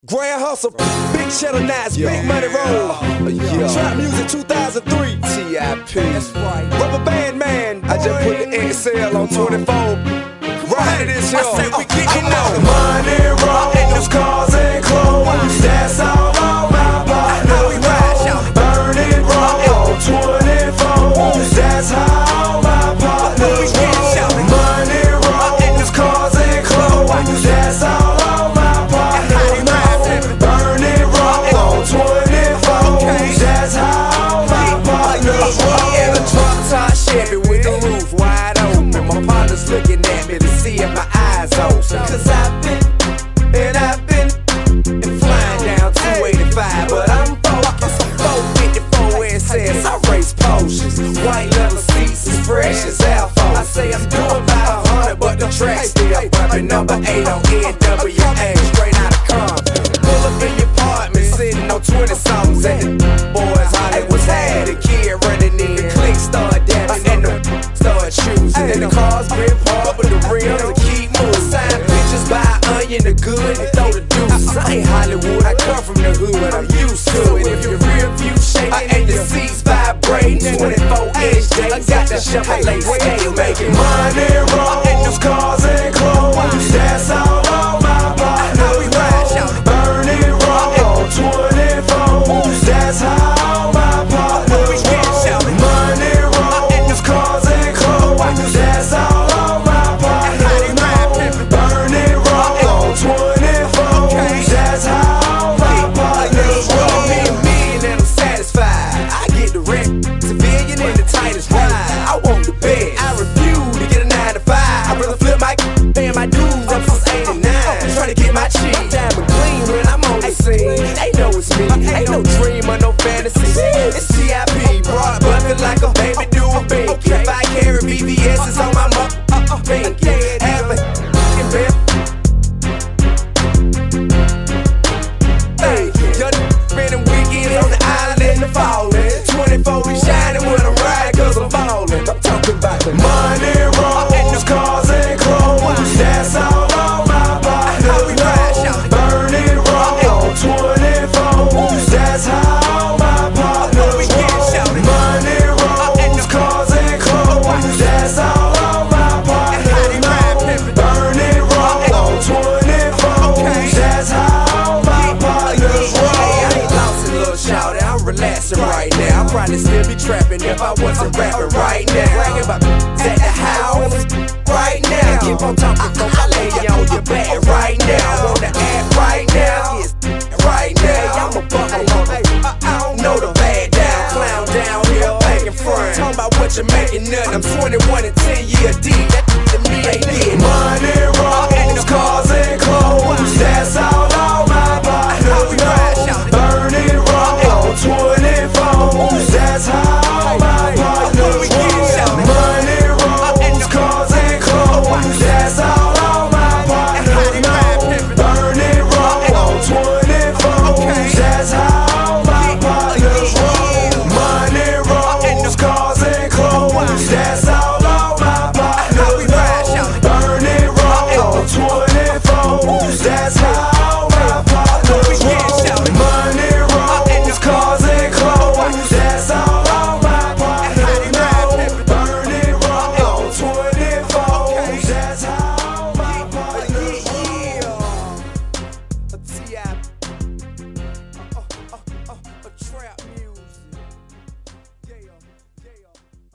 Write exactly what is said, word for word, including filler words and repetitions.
Grand Hustle, Big Cheddar Nights, yeah. Big Money Roll, yeah. Trap Music two thousand three, T I P. That's right. Rubber Band Man, I just put the X L on twenty-four. Right to this, yo. I say we getting on. Money rolls, cars and clothes, that's all on my partners. Burning roll, twenty-four, that's how all my partners roll. Money rolls, cars and clothes, that's all. Looking at me to see if my eyes open. Cause I've been, and I've been, and flying down two eighty-five. But I'm focused, I'm four fifty-four where it says I race potions. White leather seats as fresh as Alpha. I say I'm doing about a hundred, but the track still bumping. Number eight on N W A, straight out of Compton. Pull up in your apartment, sitting on twenty songs. And the boys Hollywood's had a kid running in. The click start dabbing and the start choosing. And the cars been parked with the rims and keep moving. Sign pictures, buy onion, the good, and throw the deuces. I ain't Hollywood, I come from the hood, I'm used to it. If your rear view shaking and your seats vibrating, twenty-four inch days, got the Chevrolet skate making money rolls, cars and clothes. That's all on my partners. Burning roll, twenty-four. That's how all my partners roll. Money rolls, cars and clothes. That's all on my partners. Burning roll, twenty-four. That's how all my partners roll. Me and me and I'm satisfied. I get the rent, civilian in the tightest ride. I want the best. I refuse to get a nine to five. I rather flip my paying my dues up since eighty-nine. Trying to get my cheese. I'm diamond clean when I'm on the scene. They know it's me. Ain't no dream or no fantasy. It's T I P. Broad bucket like a baby do a big. If I carry B B S, it's on my mother pinky. Have a f***ing bell. Hey, your spending weekends on the island in the fallin'. twenty-four be shining when I'm riding cause I'm ballin'. I'm talking about the money rolls, cars and clothes. That's all on my partners. Burning roll, twenty-four. That's how all my partners roll. Money rolls, cars and clothes. That's all on my partners. Burning roll, twenty-four. That's how all my partners roll. I ain't lost it, little shawty, I'm relaxing right now. I'd probably still be trapping if I wasn't rapping right